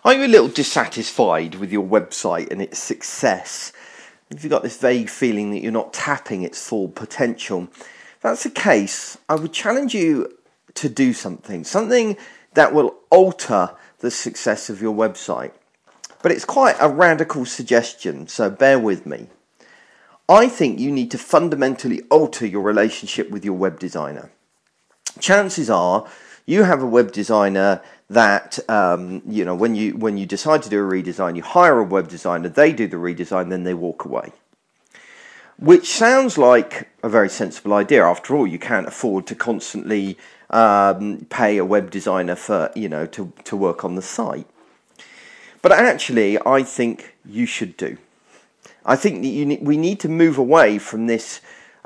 Are you a little dissatisfied with your website and its success? Have you got this vague feeling that you're not tapping its full potential? If that's the case, I would challenge you to do something that will alter the success of your website. But it's quite a radical suggestion, so bear with me. I think you need to fundamentally alter your relationship with your web designer. Chances are you have a web designer that, when you decide to do a redesign, you hire a web designer, they do the redesign, then they walk away. Which sounds like a very sensible idea. After all, you can't afford to constantly pay a web designer for, to work on the site. But actually, I think you should do. I think that we need to move away from this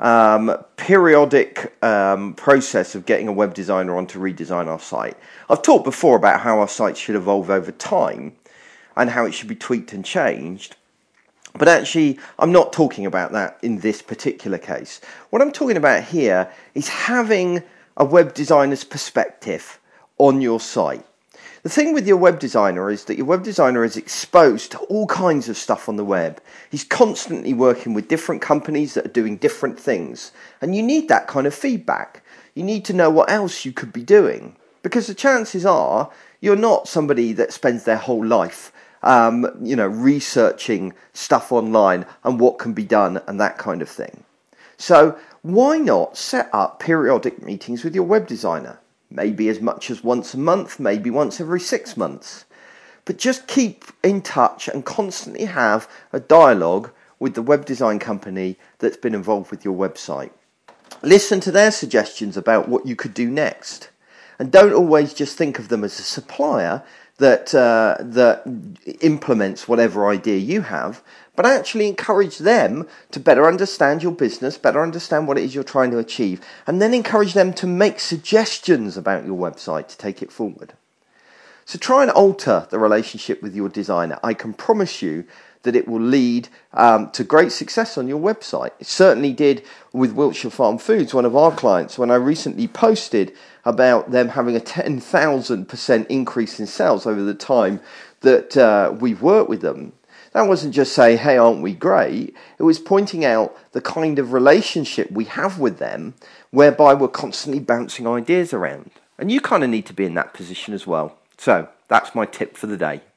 periodic process of getting a web designer on to redesign our site. I've talked before about how our site should evolve over time and how it should be tweaked and changed. But actually, I'm not talking about that in this particular case. What I'm talking about here is having a web designer's perspective on your site. The thing with your web designer is that your web designer is exposed to all kinds of stuff on the web. He's constantly working with different companies that are doing different things. And you need that kind of feedback. You need to know what else you could be doing. Because the chances are you're not somebody that spends their whole life researching stuff online and what can be done and that kind of thing. So why not set up periodic meetings with your web designer? Maybe as much as once a month, maybe once every 6 months. But just keep in touch and constantly have a dialogue with the web design company that's been involved with your website. Listen to their suggestions about what you could do next. And don't always just think of them as a supplier that implements whatever idea you have, but actually encourage them to better understand your business, better understand what it is you're trying to achieve, and then encourage them to make suggestions about your website to take it forward. So try and alter the relationship with your designer. I can promise you that it will lead to great success on your website. It certainly did with Wiltshire Farm Foods, one of our clients, when I recently posted about them having a 10,000% increase in sales over the time that we've worked with them. That wasn't just saying, hey, aren't we great? It was pointing out the kind of relationship we have with them whereby we're constantly bouncing ideas around. And you kind of need to be in that position as well. So that's my tip for the day.